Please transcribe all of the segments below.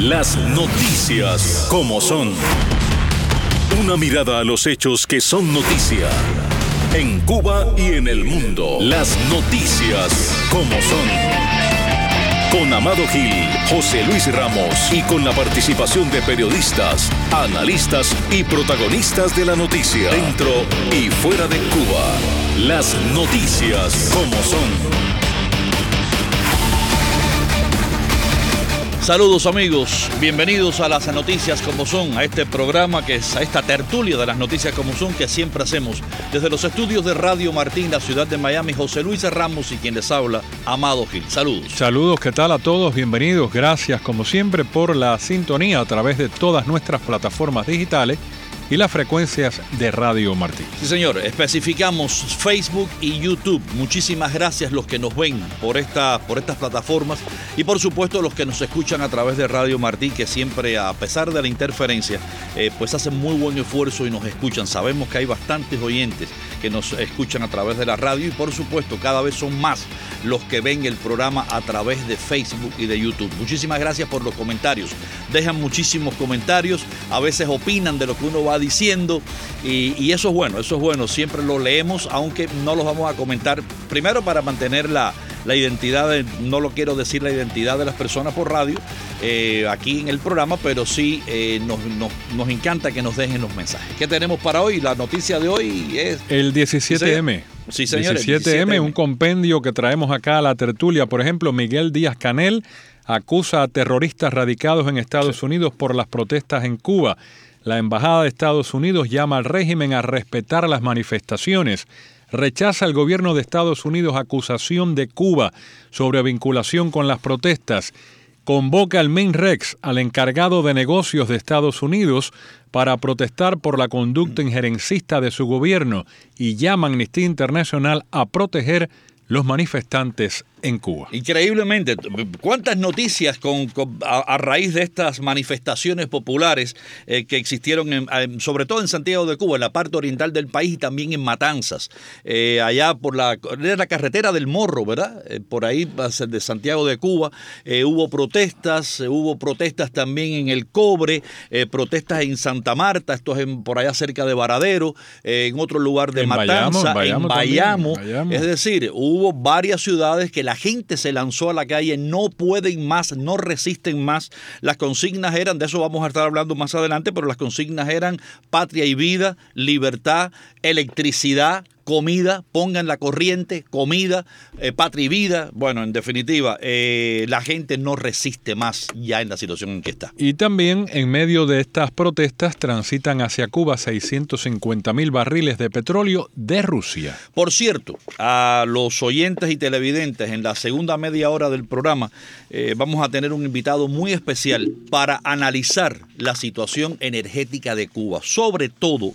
Las noticias como son. Una mirada a los hechos que son noticia. En Cuba y en el mundo. Las noticias como son. Con Amado Gil, José Luis Ramos y con la participación de periodistas, analistas y protagonistas de la noticia. Dentro y fuera de Cuba. Las noticias como son. Saludos amigos, bienvenidos a las noticias como son, a este programa a esta tertulia de las noticias como son que siempre hacemos desde los estudios de Radio Martín, la ciudad de Miami. José Luis Ramos y quien les habla, Amado Gil. Saludos. Saludos, ¿qué tal a todos? Bienvenidos, gracias como siempre por la sintonía a través de todas nuestras plataformas digitales y las frecuencias de Radio Martín. Sí, señor, especificamos Facebook y YouTube. Muchísimas gracias los que nos ven por estas plataformas y por supuesto los que nos escuchan a través de Radio Martín, que siempre, a pesar de la interferencia, pues hacen muy buen esfuerzo y nos escuchan. Sabemos que hay bastantes oyentes que nos escuchan a través de la radio y por supuesto cada vez son más los que ven el programa a través de Facebook y de YouTube. Muchísimas gracias por los comentarios. Dejan muchísimos comentarios, a veces opinan de lo que uno va diciendo y eso es bueno, siempre lo leemos, aunque no los vamos a comentar, primero para mantener la identidad, no lo quiero decir la identidad de las personas por radio, aquí en el programa, pero sí nos encanta que nos dejen los mensajes. ¿Qué tenemos para hoy? La noticia de hoy es... El 17M. Sí, señores. 17M, un compendio que traemos acá a la tertulia. Por ejemplo, Miguel Díaz-Canel acusa a terroristas radicados en Estados Unidos por las protestas en Cuba. La Embajada de Estados Unidos llama al régimen a respetar las manifestaciones. Rechaza el gobierno de Estados Unidos acusación de Cuba sobre vinculación con las protestas. Convoca al MINREX, al encargado de negocios de Estados Unidos, para protestar por la conducta injerencista de su gobierno y llama a Amnistía Internacional a proteger los manifestantes en Cuba. Increíblemente, cuántas noticias a raíz de estas manifestaciones populares que existieron sobre todo en Santiago de Cuba, en la parte oriental del país y también en Matanzas, allá por la carretera del Morro, ¿verdad? Por ahí de Santiago de Cuba hubo protestas también en El Cobre, protestas en Santa Marta, esto es por allá cerca de Varadero, en otro lugar de Matanzas, en Bayamo. Es decir, hubo varias ciudades que la gente se lanzó a la calle, no pueden más, no resisten más. Las consignas eran, de eso vamos a estar hablando más adelante, pero las consignas eran patria y vida, libertad, electricidad, comida, pongan la corriente, comida, patria y vida. Bueno, en definitiva, la gente no resiste más ya en la situación en que está. Y también en medio de estas protestas transitan hacia Cuba 650,000 barriles de petróleo de Rusia. Por cierto, a los oyentes y televidentes, en la segunda media hora del programa vamos a tener un invitado muy especial para analizar la situación energética de Cuba, sobre todo,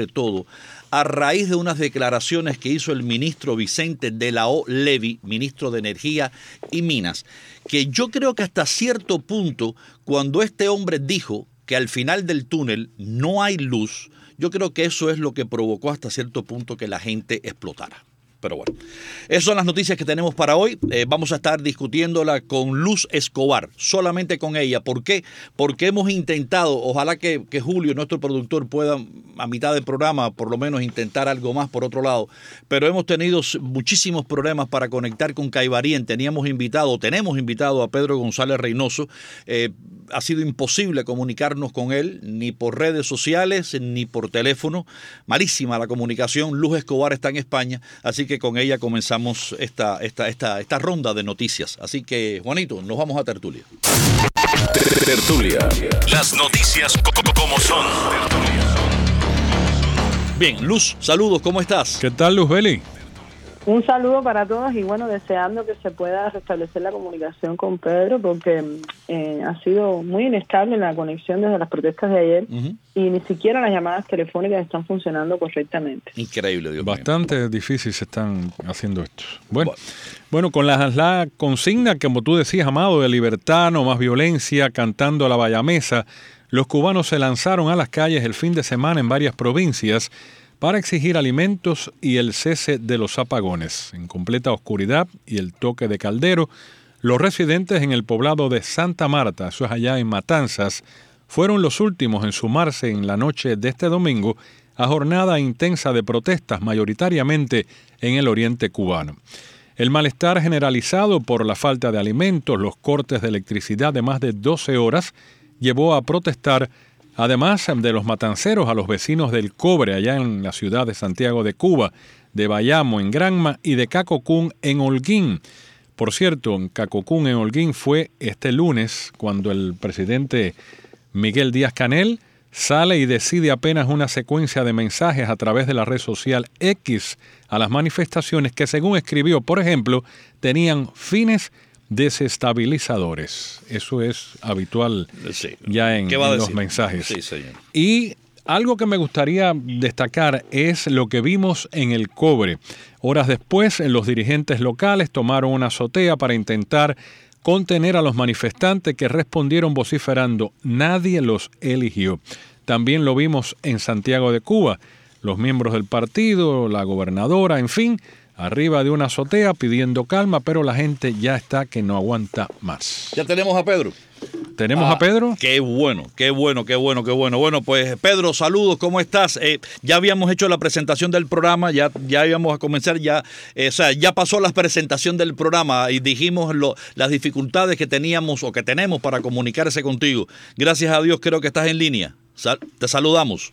a raíz de unas declaraciones que hizo el ministro Vicente de la O. Levy, ministro de Energía y Minas, que yo creo que hasta cierto punto, cuando este hombre dijo que al final del túnel no hay luz, yo creo que eso es lo que provocó hasta cierto punto que la gente explotara. Pero bueno, esas son las noticias que tenemos para hoy. Vamos a estar discutiéndola con Luz Escobar, solamente con ella. ¿Por qué? Porque hemos intentado, ojalá que Julio, nuestro productor, pueda a mitad del programa por lo menos intentar algo más por otro lado, pero hemos tenido muchísimos problemas para conectar con Caibarien. Tenemos invitado a Pedro González Reynoso. Ha sido imposible comunicarnos con él, ni por redes sociales, ni por teléfono. Malísima la comunicación. Luz Escobar está en España, así que con ella comenzamos esta ronda de noticias. Así que, Juanito, nos vamos a tertulia. Tertulia. Las noticias como son. Bien, Luz, saludos, ¿cómo estás? ¿Qué tal, Luzbeli? Un saludo para todos y bueno, deseando que se pueda restablecer la comunicación con Pedro porque ha sido muy inestable la conexión desde las protestas de ayer y ni siquiera las llamadas telefónicas están funcionando correctamente. Increíble, Dios mío. Bastante difícil se están haciendo esto. Bueno, con la consigna, como tú decías, Amado, de libertad, no más violencia, cantando a la bayamesa, los cubanos se lanzaron a las calles el fin de semana en varias provincias para exigir alimentos y el cese de los apagones. En completa oscuridad y el toque de Caldero, Los residentes en el poblado de Santa Marta, eso es allá en Matanzas, fueron los últimos en sumarse en la noche de este domingo a jornada intensa de protestas, mayoritariamente en el oriente cubano. El malestar generalizado por la falta de alimentos, los cortes de electricidad de más de 12 horas, llevó a protestar, además de los matanceros, a los vecinos del Cobre, allá en la ciudad de Santiago de Cuba, de Bayamo en Granma y de Cacocún en Holguín. Por cierto, en Cacocún en Holguín fue este lunes cuando el presidente Miguel Díaz-Canel sale y decide apenas una secuencia de mensajes a través de la red social X a las manifestaciones que, según escribió, por ejemplo, tenían fines desestabilizadores. Eso es habitual ya en los mensajes. Sí, señor. Y algo que me gustaría destacar es lo que vimos en el Cobre. Horas después, los dirigentes locales tomaron una azotea para intentar contener a los manifestantes que respondieron vociferando: nadie los eligió. También lo vimos en Santiago de Cuba. Los miembros del partido, la gobernadora, en fin, arriba de una azotea pidiendo calma, pero la gente ya está que no aguanta más. Ya tenemos a Pedro. ¿Tenemos a Pedro? Qué bueno. Bueno, pues Pedro, saludos, ¿cómo estás? Ya habíamos hecho la presentación del programa, ya íbamos a comenzar, ya pasó la presentación del programa y dijimos las dificultades que teníamos o que tenemos para comunicarse contigo. Gracias a Dios creo que estás en línea. Te saludamos.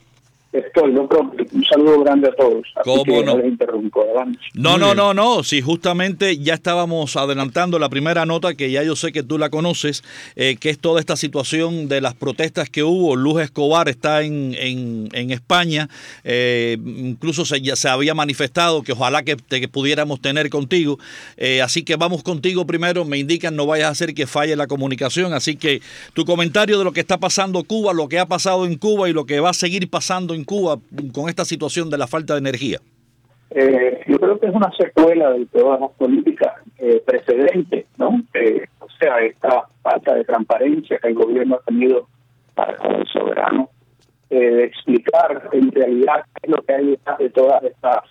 Un saludo grande a todos. ¿Cómo no? Les interrumpo. No. Sí, justamente ya estábamos adelantando la primera nota que ya yo sé que tú la conoces, que es toda esta situación de las protestas que hubo. Luz Escobar está en España, incluso se había manifestado que ojalá que pudiéramos tener contigo. Así que vamos contigo primero. Me indican no vayas a hacer que falle la comunicación. Así que tu comentario de lo que está pasando en Cuba, lo que ha pasado en Cuba y lo que va a seguir pasando en Cuba con esta situación de la falta de energía. Yo creo que es una secuela de todas las políticas precedentes, ¿no? O sea, esta falta de transparencia que el gobierno ha tenido para con el soberano, de explicar en realidad qué es lo que hay detrás de todas estas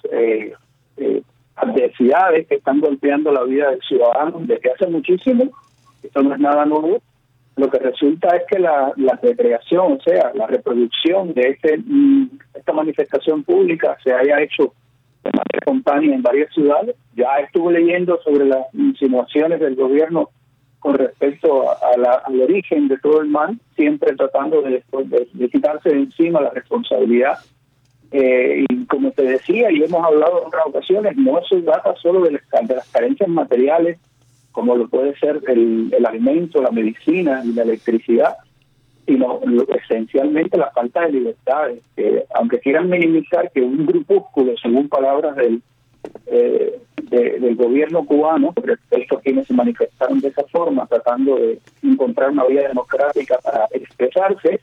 adversidades que están golpeando la vida del ciudadano desde hace muchísimo. Esto no es nada nuevo. Lo que resulta es que la recreación, o sea, la reproducción de esta manifestación pública se haya hecho de manera espontánea en varias ciudades. Ya estuve leyendo sobre las insinuaciones del gobierno con respecto al origen de todo el mal, siempre tratando de quitarse de encima la responsabilidad. Y como te decía, y hemos hablado en otras ocasiones, no se trata solo de las carencias materiales, como lo puede ser el alimento, la medicina y la electricidad, sino esencialmente la falta de libertades. Aunque quieran minimizar que un grupúsculo, según palabras del gobierno cubano, respecto a quienes se manifestaron de esa forma, tratando de encontrar una vía democrática para expresarse,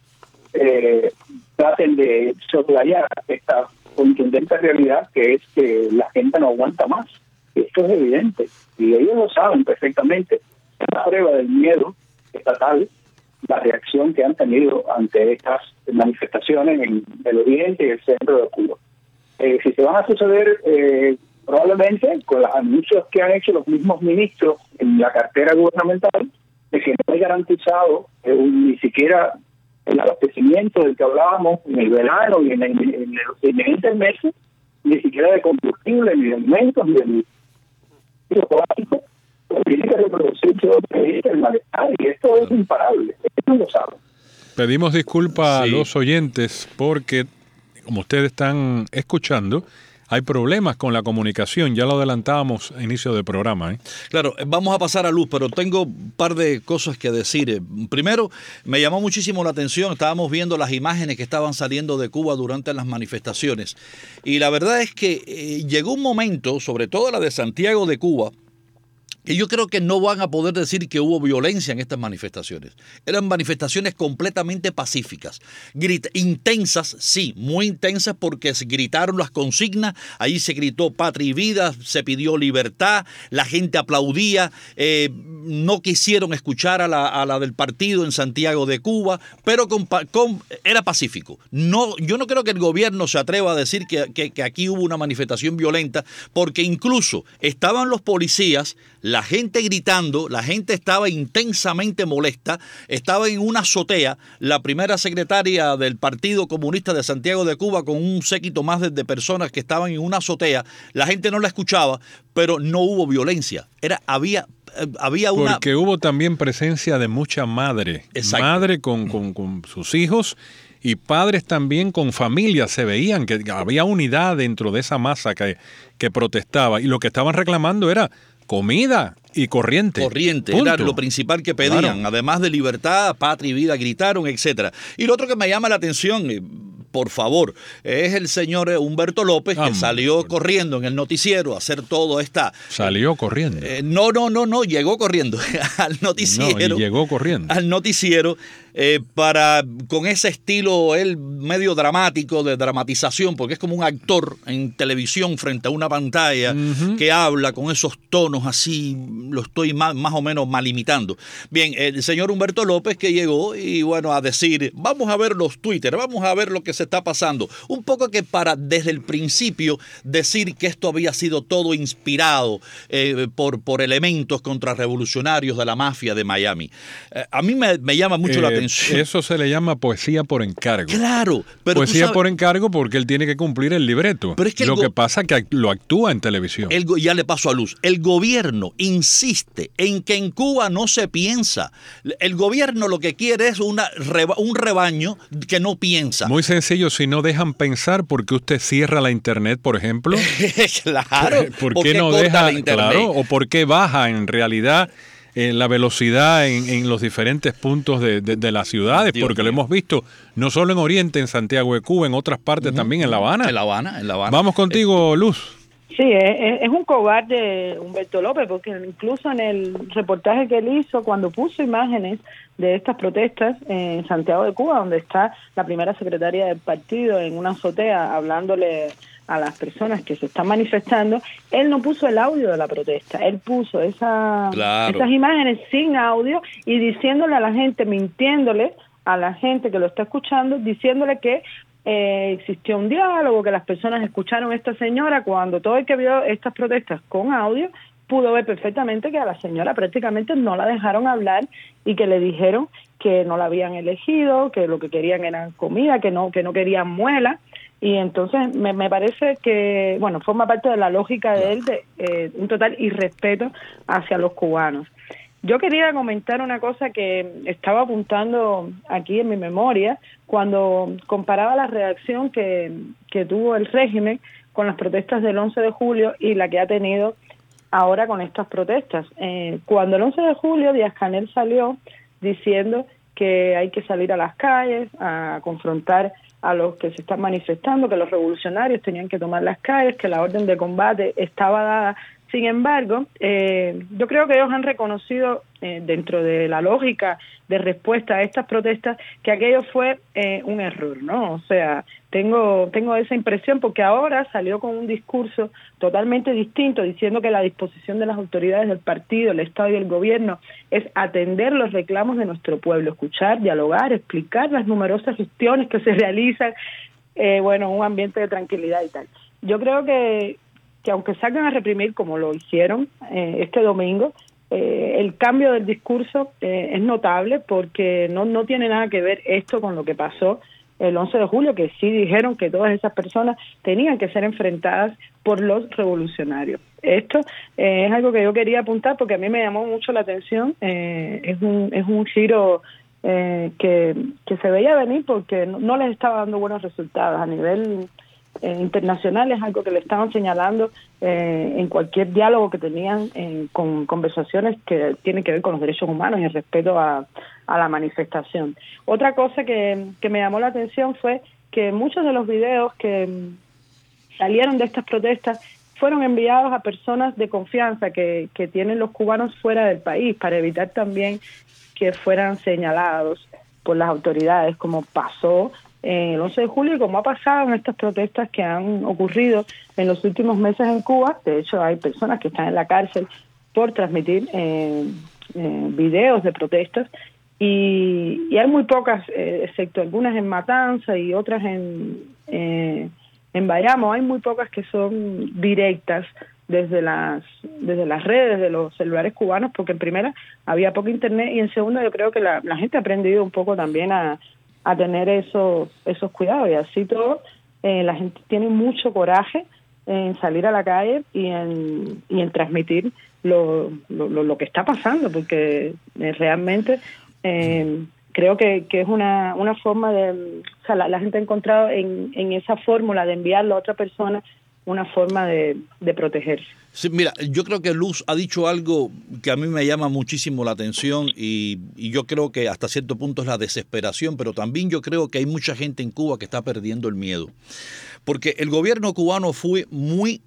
traten de soslayar esta contundente realidad que es que la gente no aguanta más. Esto es evidente y ellos lo saben perfectamente. Es la prueba del miedo estatal, la reacción que han tenido ante estas manifestaciones en el oriente y el centro de Cuba. Si se van a suceder, probablemente con los anuncios que han hecho los mismos ministros en la cartera gubernamental, de que no hay garantizado ni siquiera el abastecimiento del que hablábamos en el verano y en los siguientes meses, ni siquiera de combustible, ni de alimentos, ni de básico, tiene que reproducirse el malestar, y esto es imparable, esto lo saben. Pedimos disculpas a los oyentes porque, como ustedes están escuchando, hay problemas con la comunicación. Ya lo adelantábamos a inicio del programa. Claro, vamos a pasar a Luz, pero tengo un par de cosas que decir. Primero, me llamó muchísimo la atención. Estábamos viendo las imágenes que estaban saliendo de Cuba durante las manifestaciones. Y la verdad es que llegó un momento, sobre todo la de Santiago de Cuba, que yo creo que no van a poder decir que hubo violencia en estas manifestaciones. Eran manifestaciones completamente pacíficas. Intensas, sí, muy intensas, porque se gritaron las consignas, ahí se gritó patria y vida, se pidió libertad, la gente aplaudía, no quisieron escuchar a la del partido en Santiago de Cuba, pero era pacífico. Yo no creo que el gobierno se atreva a decir que aquí hubo una manifestación violenta, porque incluso estaban los policías, la la gente gritando, la gente estaba intensamente molesta, estaba en una azotea, la primera secretaria del Partido Comunista de Santiago de Cuba con un séquito más de personas que estaban en una azotea, la gente no la escuchaba, pero no hubo violencia, había una... Porque hubo también presencia de mucha madre, Exacto. Madre con sus hijos y padres también con familias, se veían que había unidad dentro de esa masa que protestaba y lo que estaban reclamando era comida y corriente. Corriente, Punto. era lo principal que pedían, Claro. Además de libertad, patria y vida, gritaron, etcétera. Y lo otro que me llama la atención, por favor, es el señor Humberto López, que salió corriendo en el noticiero a hacer todo esta... Salió corriendo. No, llegó corriendo al noticiero. No, y llegó corriendo. Al noticiero con ese estilo él medio dramático, de dramatización, porque es como un actor en televisión frente a una pantalla que habla con esos tonos así, lo estoy más o menos mal imitando. Bien, el señor Humberto López que llegó y bueno, a decir, vamos a ver los Twitter, vamos a ver lo que se está pasando. Un poco que para desde el principio decir que esto había sido todo inspirado por elementos contrarrevolucionarios de la mafia de Miami. A mí me llama mucho la atención. Eso se le llama poesía por encargo. Claro, pero poesía por encargo porque él tiene que cumplir el libreto. Pero es que lo que pasa es que lo actúa en televisión. Ya le paso a Luz. El gobierno insiste en que en Cuba no se piensa. El gobierno lo que quiere es un rebaño que no piensa. Muy sencillo, si no dejan pensar, ¿por qué usted cierra la internet, por ejemplo? Claro. ¿Por qué no deja? Claro, o por qué baja en realidad la velocidad en los diferentes puntos de las ciudades, Dios porque mío. lo hemos visto no solo en Oriente, en Santiago de Cuba, en otras partes también, en La Habana. En La Habana. Vamos contigo, Luz. Sí, es un cobarde Humberto López, porque incluso en el reportaje que él hizo, cuando puso imágenes de estas protestas en Santiago de Cuba, donde está la primera secretaria del partido en una azotea hablándole a las personas que se están manifestando, él no puso el audio de la protesta, él puso esas imágenes sin audio y diciéndole a la gente, mintiéndole a la gente que lo está escuchando, diciéndole que existió un diálogo, que las personas escucharon a esta señora, cuando todo el que vio estas protestas con audio pudo ver perfectamente que a la señora prácticamente no la dejaron hablar y que le dijeron que no la habían elegido, que lo que querían era comida, que no querían muela. Y entonces me parece que, bueno, forma parte de la lógica de él de un total irrespeto hacia los cubanos. Yo quería comentar una cosa que estaba apuntando aquí en mi memoria cuando comparaba la reacción que tuvo el régimen con las protestas del 11 de julio y la que ha tenido ahora con estas protestas. Cuando el 11 de julio Díaz-Canel salió diciendo que hay que salir a las calles a confrontar a los que se están manifestando, que los revolucionarios tenían que tomar las calles, que la orden de combate estaba dada. Sin embargo, yo creo que ellos han reconocido dentro de la lógica de respuesta a estas protestas que aquello fue un error, ¿no? O sea, tengo esa impresión porque ahora salió con un discurso totalmente distinto diciendo que la disposición de las autoridades del partido, el Estado y el gobierno es atender los reclamos de nuestro pueblo, escuchar, dialogar, explicar las numerosas gestiones que se realizan, un ambiente de tranquilidad y tal. Yo creo que aunque salgan a reprimir como lo hicieron este domingo, el cambio del discurso es notable porque no tiene nada que ver esto con lo que pasó el 11 de julio, que sí dijeron que todas esas personas tenían que ser enfrentadas por los revolucionarios. Esto es algo que yo quería apuntar porque a mí me llamó mucho la atención, es un giro que se veía venir porque no les estaba dando buenos resultados a nivel internacional, es algo que le estaban señalando en cualquier diálogo que tenían con conversaciones que tienen que ver con los derechos humanos y el respeto a la manifestación. Otra cosa que me llamó la atención fue que muchos de los videos que salieron de estas protestas fueron enviados a personas de confianza que tienen los cubanos fuera del país para evitar también que fueran señalados por las autoridades, como pasó el 11 de julio y como ha pasado en estas protestas que han ocurrido en los últimos meses en Cuba. De hecho, hay personas que están en la cárcel por transmitir videos de protestas y hay muy pocas, excepto algunas en Matanza y otras en Bayamo, hay muy pocas que son directas desde las redes de los celulares cubanos, porque en primera había poco internet y en segunda yo creo que la gente ha aprendido un poco también a tener esos cuidados, y así todo la gente tiene mucho coraje en salir a la calle y en transmitir lo que está pasando, porque realmente creo que es una forma de, o sea, la gente ha encontrado en esa fórmula de enviarlo a otra persona una forma de protegerse. Sí, mira, yo creo que Luz ha dicho algo que a mí me llama muchísimo la atención y yo creo que hasta cierto punto es la desesperación, pero también yo creo que hay mucha gente en Cuba que está perdiendo el miedo, porque el gobierno cubano fue muy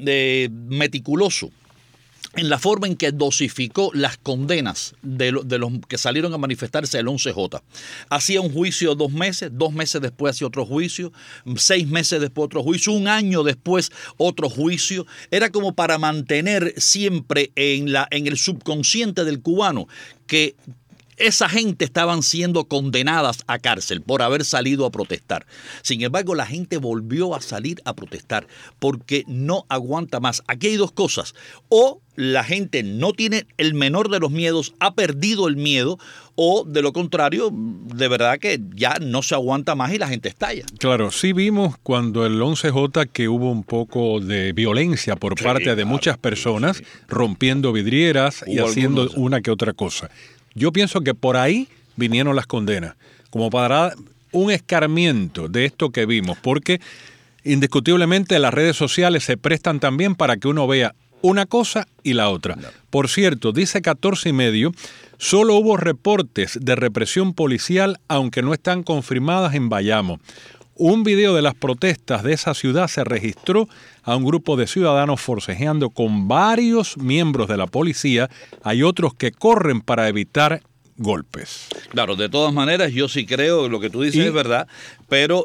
meticuloso en la forma en que dosificó las condenas de los que salieron a manifestarse el 11J. Hacía un juicio 2 meses, 2 meses después hacía otro juicio, 6 meses después otro juicio, 1 año después otro juicio. Era como para mantener siempre en el subconsciente del cubano que esa gente estaban siendo condenadas a cárcel por haber salido a protestar. Sin embargo, la gente volvió a salir a protestar porque no aguanta más. Aquí hay 2 cosas. O la gente no tiene el menor de los miedos, ha perdido el miedo, o de lo contrario, de verdad que ya no se aguanta más y la gente estalla. Claro, sí vimos cuando el 11J que hubo un poco de violencia por parte de muchas personas, rompiendo vidrieras y haciendo una que otra cosa. Yo pienso que por ahí vinieron las condenas, como para un escarmiento de esto que vimos, porque indiscutiblemente las redes sociales se prestan también para que uno vea una cosa y la otra. Por cierto, dice 14:30, solo hubo reportes de represión policial, aunque no están confirmadas en Bayamo. Un video de las protestas de esa ciudad se registró a un grupo de ciudadanos forcejeando con varios miembros de la policía. Hay otros que corren para evitar golpes. Claro, de todas maneras, yo sí creo lo que tú dices es verdad, pero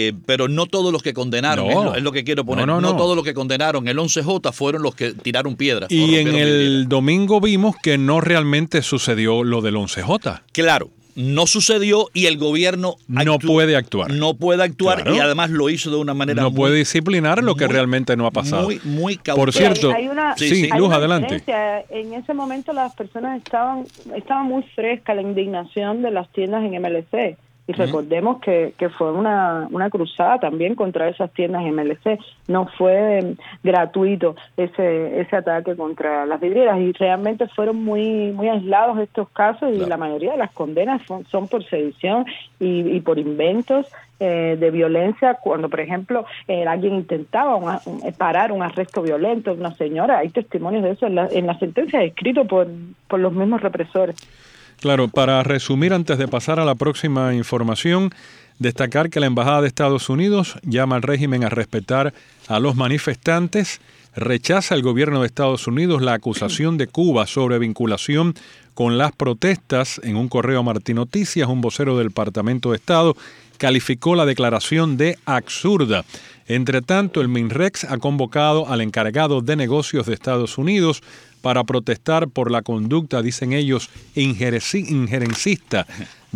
no todos los que condenaron, es lo que quiero poner, no todos los que condenaron el 11J fueron los que tiraron piedras. Y en el domingo vimos que no realmente sucedió lo del 11J. Claro. No sucedió y el gobierno no puede actuar. No puede actuar, claro. Y además lo hizo de una manera no puede disciplinar lo que realmente no ha pasado. Muy cautelosa. Por cierto, hay Luz, adelante. En ese momento las personas estaban muy frescas la indignación de las tiendas en MLC. Y recordemos que fue una cruzada también contra esas tiendas MLC. No fue gratuito ese ataque contra las vidrieras y realmente fueron muy aislados estos casos y la mayoría de las condenas son por sedición y por inventos de violencia. Cuando, por ejemplo, alguien intentaba parar un arresto violento de una señora, hay testimonios de eso en la sentencia escrito por los mismos represores. Claro, para resumir, antes de pasar a la próxima información, destacar que la Embajada de Estados Unidos llama al régimen a respetar a los manifestantes, rechaza el gobierno de Estados Unidos la acusación de Cuba sobre vinculación con las protestas. En un correo a Martín Noticias, un vocero del Departamento de Estado calificó la declaración de absurda. Entre tanto, el MINREX ha convocado al encargado de negocios de Estados Unidos para protestar por la conducta, dicen ellos, injerencista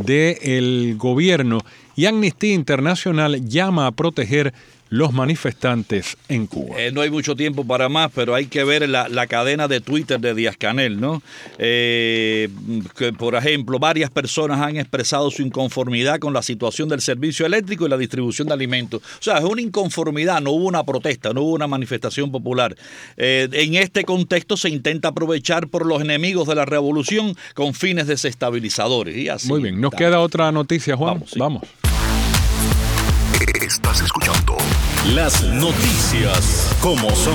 del gobierno, y Amnistía Internacional llama a proteger los manifestantes en Cuba. No hay mucho tiempo para más, pero hay que ver la cadena de Twitter de Díaz-Canel, ¿no? Que, por ejemplo, varias personas han expresado su inconformidad con la situación del servicio eléctrico y la distribución de alimentos. O sea, es una inconformidad, no hubo una protesta, no hubo una manifestación popular. En este contexto se intenta aprovechar por los enemigos de la revolución con fines desestabilizadores. Y así. Muy bien, nos queda otra noticia, Juan. Vamos. Estás escuchando las noticias como son.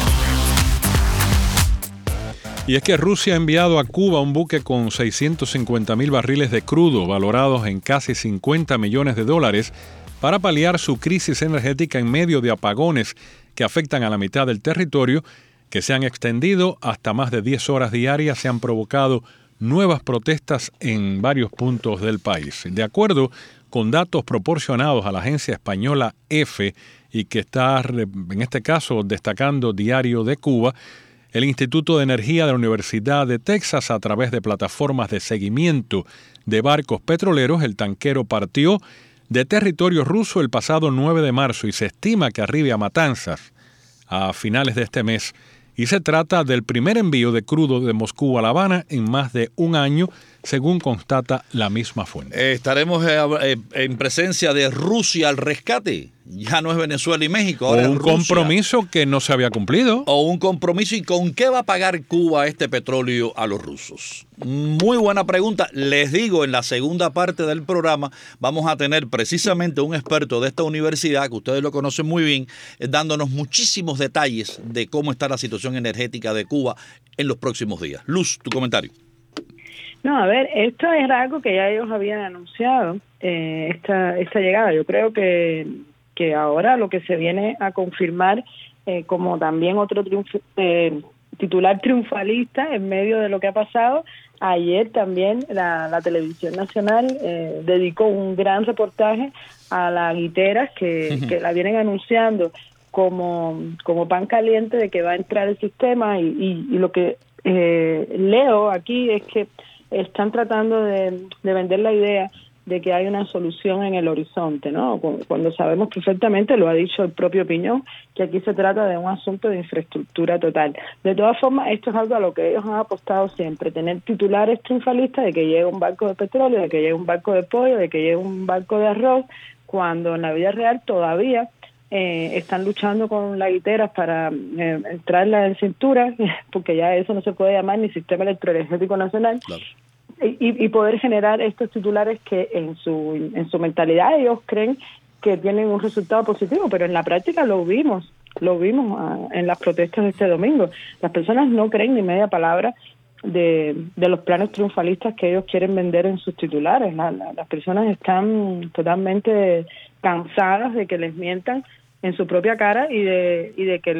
Y es que Rusia ha enviado a Cuba un buque con 650.000 barriles de crudo, valorados en casi $50 millones, para paliar su crisis energética en medio de apagones que afectan a la mitad del territorio, que se han extendido hasta más de 10 horas diarias. Se han provocado nuevas protestas en varios puntos del país. De acuerdo con datos proporcionados a la agencia española EFE y que está, en este caso, destacando Diario de Cuba, el Instituto de Energía de la Universidad de Texas, a través de plataformas de seguimiento de barcos petroleros, el tanquero partió de territorio ruso el pasado 9 de marzo y se estima que arribe a Matanzas a finales de este mes y se trata del primer envío de crudo de Moscú a La Habana en más de un año, según constata la misma fuente. Estaremos en presencia de Rusia al rescate. Ya no es Venezuela y México, ahora o un es Rusia. Compromiso que no se había cumplido. O un compromiso. ¿Y con qué va a pagar Cuba este petróleo a los rusos? Muy buena pregunta. Les digo, en la segunda parte del programa vamos a tener precisamente un experto de esta universidad, que ustedes lo conocen muy bien, dándonos muchísimos detalles de cómo está la situación energética de Cuba en los próximos días. Luz, tu comentario. No, a ver, esto es algo que ya ellos habían anunciado, esta llegada. Yo creo que ahora lo que se viene a confirmar como también otro titular triunfalista en medio de lo que ha pasado. Ayer también la Televisión Nacional dedicó un gran reportaje a la guitera que la vienen anunciando como pan caliente de que va a entrar el sistema y lo que leo aquí es que están tratando de vender la idea de que hay una solución en el horizonte, ¿no? Cuando sabemos perfectamente, lo ha dicho el propio Piñón, que aquí se trata de un asunto de infraestructura total. De todas formas, esto es algo a lo que ellos han apostado siempre, tener titulares triunfalistas de que llegue un barco de petróleo, de que llegue un barco de pollo, de que llegue un barco de arroz, cuando en la vida real todavía están luchando con las guiteras para entrarla en cintura, porque ya eso no se puede llamar ni sistema electroenergético nacional. Claro. Y poder generar estos titulares que en su mentalidad ellos creen que tienen un resultado positivo, pero en la práctica lo vimos en las protestas de este domingo. Las personas no creen ni media palabra de los planes triunfalistas que ellos quieren vender en sus titulares. Las personas están totalmente cansadas de que les mientan en su propia cara y de que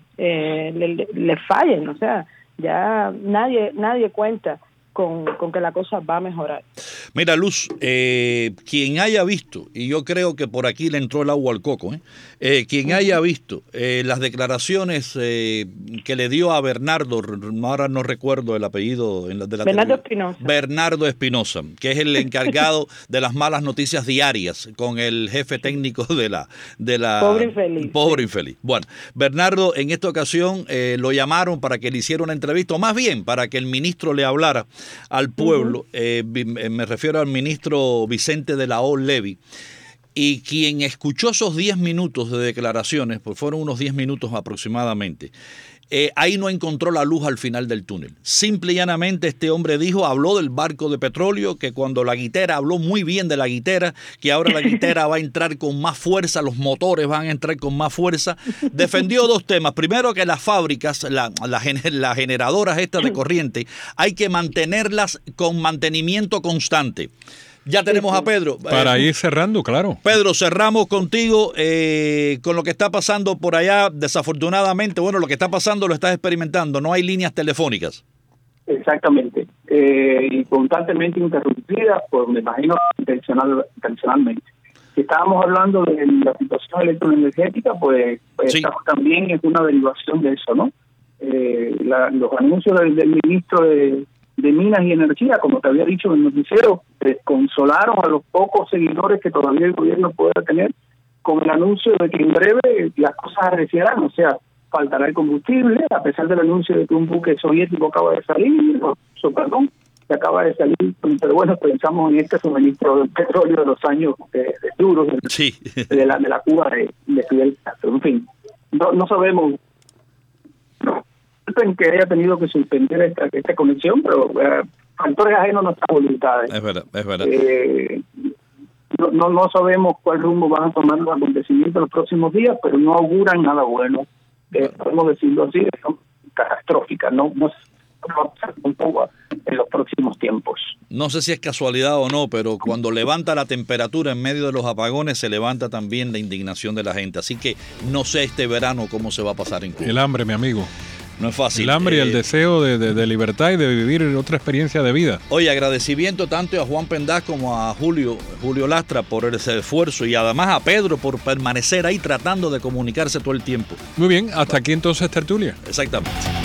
les fallen. O sea, ya nadie cuenta con que la cosa va a mejorar. Mira, Luz, quien haya visto, y yo creo que por aquí le entró el agua al coco, quien haya visto las declaraciones que le dio a Bernardo, ahora no recuerdo el apellido, Bernardo Espinosa. Bernardo Espinosa, que es el encargado de las malas noticias diarias con el jefe técnico de la Pobre infeliz. Pobre infeliz. Bueno, Bernardo en esta ocasión lo llamaron para que le hiciera una entrevista, o más bien para que el ministro le hablara al pueblo. Me refiero al ministro Vicente de la O. Levy, y quien escuchó esos 10 minutos de declaraciones, pues fueron unos 10 minutos aproximadamente, ahí no encontró la luz al final del túnel. Simple y llanamente este hombre habló del barco de petróleo, que cuando la guitera, habló muy bien de la guitera, que ahora la guitera va a entrar con más fuerza, los motores van a entrar con más fuerza. Defendió dos temas. Primero, que las fábricas, las generadoras estas de corriente, hay que mantenerlas con mantenimiento constante. Ya tenemos a Pedro. Para ir cerrando, claro. Pedro, cerramos contigo con lo que está pasando por allá. Desafortunadamente, bueno, lo que está pasando lo estás experimentando. No hay líneas telefónicas. Exactamente. Y constantemente interrumpidas, pues me imagino intencionalmente. Si estábamos hablando de la situación electroenergética, pues sí, también es una derivación de eso, ¿no? Los anuncios del ministro de Minas y Energía, como te había dicho en el noticiero, consolaron a los pocos seguidores que todavía el gobierno pueda tener con el anuncio de que en breve las cosas arreciarán, o sea, faltará el combustible, a pesar del anuncio de que un buque soviético acaba de salir, que acaba de salir, pero bueno, pensamos en este suministro del petróleo de los años duros sí, de la Cuba de Fidel Castro. En fin, no sabemos en que haya tenido que suspender esta conexión, pero factores ajenos a nuestras voluntades. Es verdad. No sabemos cuál rumbo van a tomar los acontecimientos en los próximos días, pero no auguran nada bueno. Podemos decirlo así, son catastróficas. No va a pasar con Cuba en los próximos tiempos. No sé si es casualidad o no, pero cuando levanta la temperatura en medio de los apagones, se levanta también la indignación de la gente. Así que no sé este verano cómo se va a pasar en Cuba. El hambre, mi amigo. No es fácil. El hambre y el deseo de libertad y de vivir otra experiencia de vida. Oye, agradecimiento tanto a Juan Pendaz como a Julio Lastra por ese esfuerzo, y además a Pedro por permanecer ahí tratando de comunicarse todo el tiempo. Muy bien, hasta aquí entonces tertulia. Exactamente.